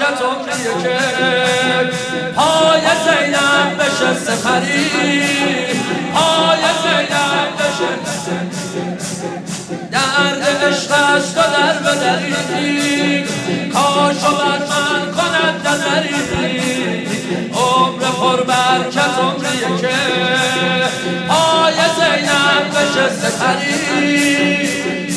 برکت عمریه که پای زینب بشه سپری، پای زینب بشه درد عشقش تو در بدری، کاشو بر من کند نظری، عمر پر برکت عمریه که پای زینب بشه سپری،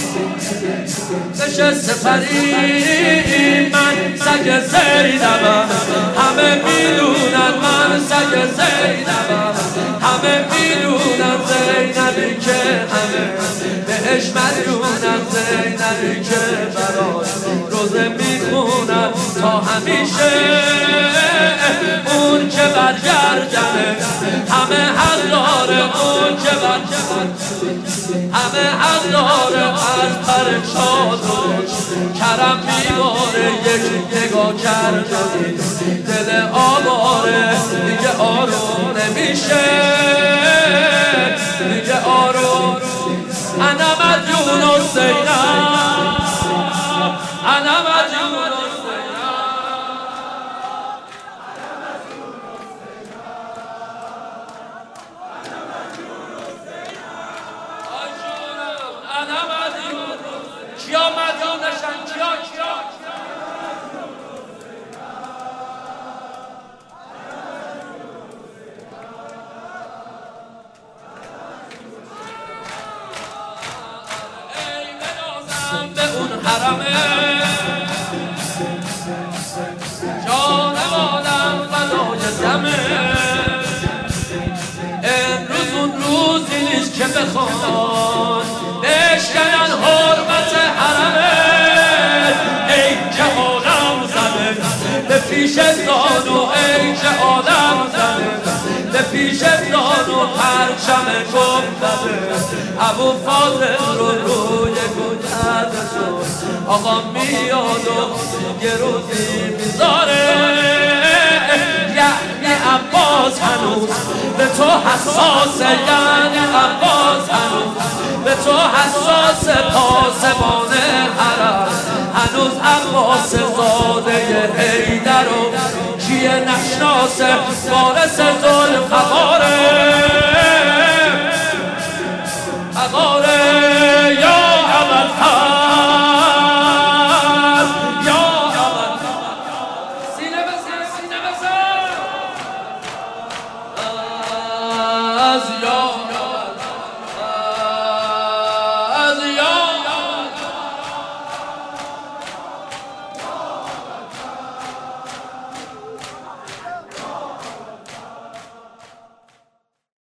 بشه سپری. من سگ زینبم همه میدونن، من سگ زینبم همه میدونن، زینبی که همه بهش مدیونن، زینبی که براش روزه میخونن تا همیشه، اون که برگردنه همه حق داره، اون که همه حق داره، از پر شادوش کرم میباره، یک نگاه کردنی دل آواره، دیگه آروم نمیشه، دیگه آروم. انا مدیون حسینم، انا مدیون کیا مدیونشن، کیا ای بنازم به اون حرمه، جان مادم فدای دمه، امروز اون روزی نیست که بخوان بشکنن حرمت حرمه، ای که آدم زده به پیش زانو، ای که آدم زده به پیش زانو، پرچم گم زده ابو فاضل رو روی گنجد شد، آقا میاد و یه روزی میذاره، یعنی عباس هنوز به تو حساسه، یعنی عباس هنوز به تو حساس، پاسبان حرم هنوز عباس زاده حیدر و کیه نشناسه، وارث ذوالفقار